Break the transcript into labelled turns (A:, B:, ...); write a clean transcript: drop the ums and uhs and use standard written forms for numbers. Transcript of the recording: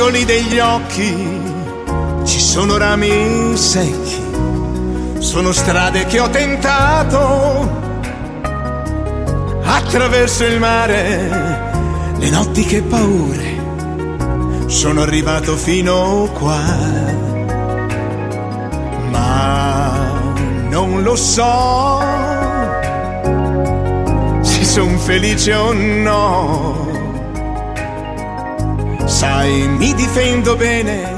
A: bricioli degli occhi, ci sono rami secchi, sono strade che ho tentato, attraverso il mare, le notti che paure, sono arrivato fino qua, ma non lo so se son felice o no. Sai, mi difendo bene